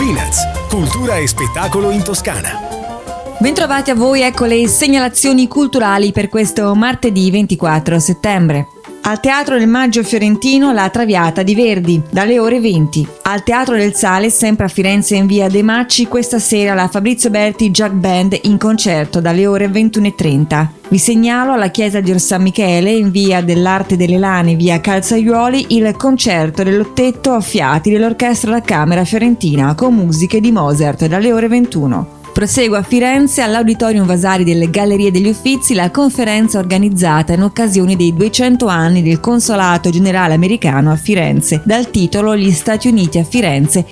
Peanuts, cultura e spettacolo in Toscana. Bentrovati a voi, ecco le segnalazioni culturali per questo martedì 24 settembre. Al Teatro del Maggio fiorentino La Traviata di Verdi, dalle ore 20. Al Teatro del Sale, sempre a Firenze in via De Macci, questa sera la Fabrizio Berti Jug Band in concerto dalle ore 21:30. Vi segnalo alla Chiesa di Orsan Michele, in via dell'Arte delle Lane, via Calzaiuoli, il concerto dell'Ottetto a fiati dell'Orchestra da Camera Fiorentina con musiche di Mozart dalle ore 21. Prosegue a Firenze, all'Auditorium Vasari delle Gallerie degli Uffizi, la conferenza organizzata in occasione dei 200 anni del Consolato Generale Americano a Firenze, dal titolo Gli Stati Uniti a Firenze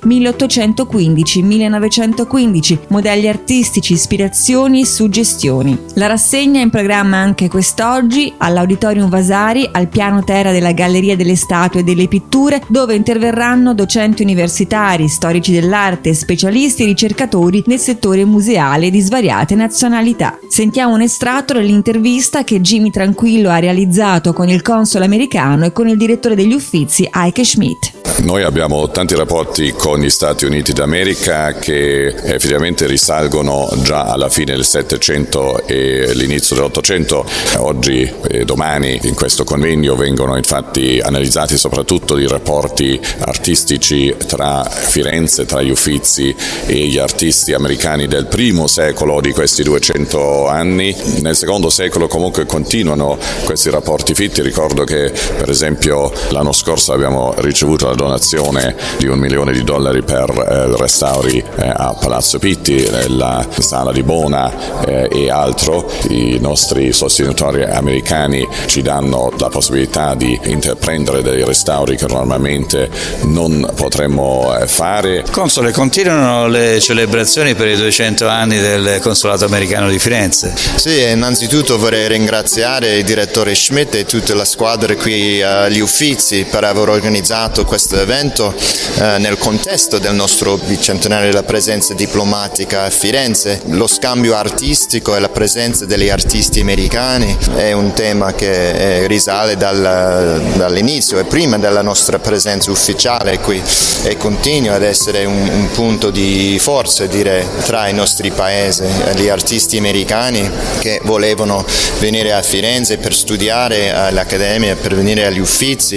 1815-1915, modelli artistici, ispirazioni e suggestioni. La rassegna è in programma anche quest'oggi all'Auditorium Vasari, al piano terra della Galleria delle Statue e delle Pitture, dove interverranno docenti universitari, storici dell'arte e specialisti e ricercatori nel settore museale di svariate nazionalità. Sentiamo un estratto dell'intervista che Jimmy Tranquillo ha realizzato con il console americano e con il direttore degli Uffizi Heike Schmidt. Noi abbiamo tanti rapporti con gli Stati Uniti d'America che effettivamente risalgono già alla fine del Settecento e l'inizio dell'Ottocento. Oggi e domani in questo convegno vengono infatti analizzati soprattutto i rapporti artistici tra Firenze, tra gli Uffizi e gli artisti americani del primo secolo di questi 200 anni. Nel secondo secolo comunque continuano questi rapporti fitti. Ricordo che per esempio l'anno scorso abbiamo ricevuto la donazione di $1 milione per restauri a Palazzo Pitti, la Sala di Bona e altro. I nostri sostenitori americani ci danno la possibilità di intraprendere dei restauri che normalmente non potremmo fare. Console, continuano le celebrazioni per i 200 anni del Consolato Americano di Firenze. Sì, innanzitutto vorrei ringraziare il direttore Schmidt e tutta la squadra qui agli Uffizi per aver organizzato questo evento nel contesto del nostro bicentenario della presenza diplomatica a Firenze. Lo scambio artistico e la presenza degli artisti americani è un tema che risale dall'inizio e prima della nostra presenza ufficiale qui e continua ad essere un punto di forza, direi, tra i nostri paesi. Gli artisti americani che volevano venire a Firenze per studiare all'Accademia, per venire agli Uffizi.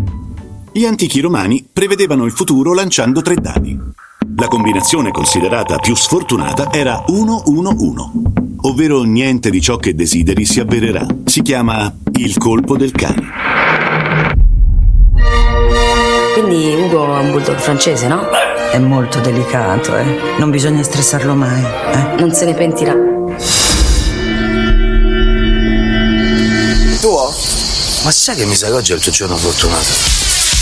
Gli antichi romani prevedevano il futuro lanciando 3 dadi. La combinazione considerata più sfortunata era 1-1-1, ovvero niente di ciò che desideri si avvererà. Si chiama il colpo del cane. Quindi Ugo è un bulldog francese, no? È molto delicato, non bisogna stressarlo mai. Non se ne pentirà. Tuo? Ma sai che mi sa che oggi è il tuo giorno fortunato?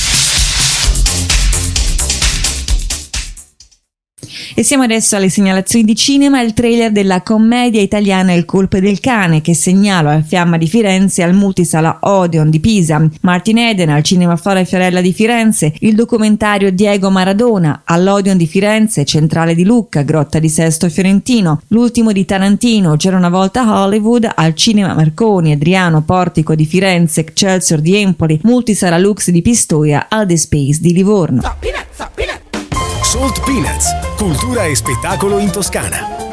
E siamo adesso alle segnalazioni di cinema, il trailer della commedia italiana Il colpo del cane, che segnalo al Fiamma di Firenze, al Multisala Odeon di Pisa, Martin Eden al Cinema Flora Fiorella di Firenze, il documentario Diego Maradona all'Odeon di Firenze, Centrale di Lucca, Grotta di Sesto Fiorentino, l'ultimo di Tarantino, C'era una volta Hollywood, al Cinema Marconi, Adriano Portico di Firenze, Excelsior di Empoli, Multisala Lux di Pistoia, al The Space di Livorno. Salt Peanuts, cultura e spettacolo in Toscana.